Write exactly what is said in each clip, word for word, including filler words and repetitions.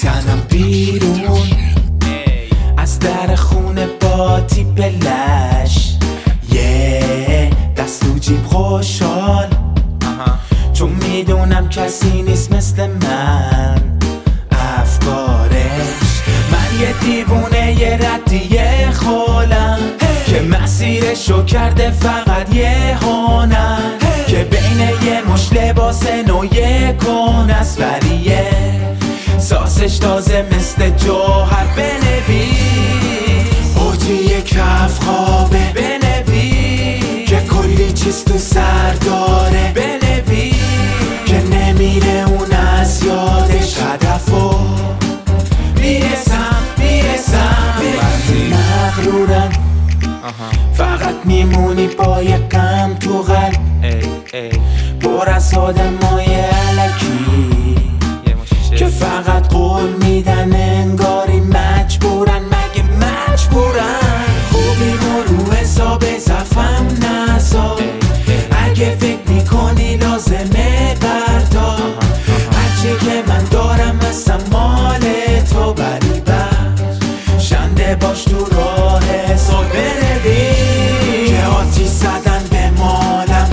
میزنم بیرون از در خونه با تیپ لش یه دست تو جیب خوشحال چون میدونم کسی نیست مثل من افکارش من یه دیوونه یه ردیه خالم که مسیرشو کرده فقط یه هانم که بین یه مش لباس نو یه کن است ولیه ساسش تازه مثل جوهر بنویس اوجی یک کف خوابه بنویس که کلی چیز تو سر داره بنویس که نمیره اون از یادش هدفو میرسم میرسم مغرورم فقط میمونی با یه غم تو قلب پر از آدمای الکی که فقط قول میدن انگاری مجبورن مگه مجبورن خوبی ما رو حساب زفم نزا اگه فکر میکنی لازمه بردار هرچی که من دارم مثل مال تو بری بخش شنده باش تو راه حساب بنویس که آتیش زدن به مالم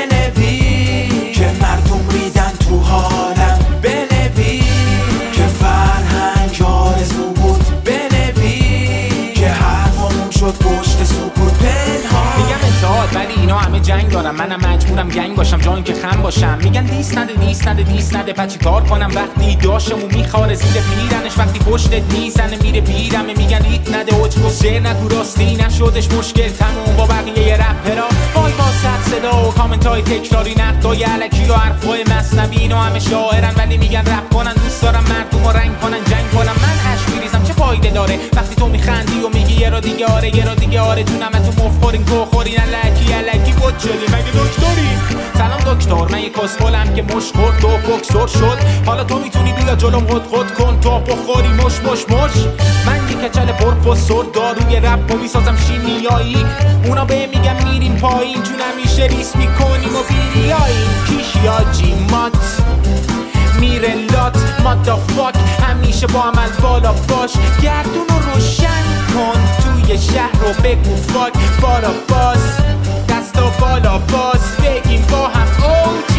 بنویس که مردم ریدن تو حالم بنویس که فرهنگ آرزو بود بنویس که حرفامون شد پشت سکوت پنهان میگم اتحاد ولی اینا همه جنگ دارم منم مجبورم گنگ باشم جایی که خم باشم میگن دیست نده دیست نده دیست نده پس چی کار کنم وقتی داشتمو میخواره زیر پیرنش وقتی پشتت میزنه میره بیرمه میگن ریت نده اوج و سر نگو راستی نشدش مشکل تموم با بقیه یه رپرا وای با صد صدا و کامنت های تکراری نقدای علکی و حرفای مصنوی اینا همه شاعرن ولی میگن رپ کنن دوست دارم مردم و رنگ کنن جنگ کنم من اش میریزم چه فایده داره وقتی تو میخندی و میگی یه را دیگه آره یه را دیگه آره تو نمه تو مفخورین تو خورین الکی الکی بود شدی مگه دکتری سلام دکتر من یه کسخلم که مش خورد تو بکسور شد حالا تو میتونی بیا جلوم خود خود کن تو بخوری مش مش مش من یه کچل پروفسور داروی رپ و میسازم شیمیایی اونا به میگم میریم پایین چون همیشه ریس میکنیم و بیریاییم کیشیا جیمات میره لات مادافاک همیشه با عمل بالا باش گردون رو روشن کن توی شهر رو بگو فاک بارا باز دستا بالا باز بگیم با هم اوج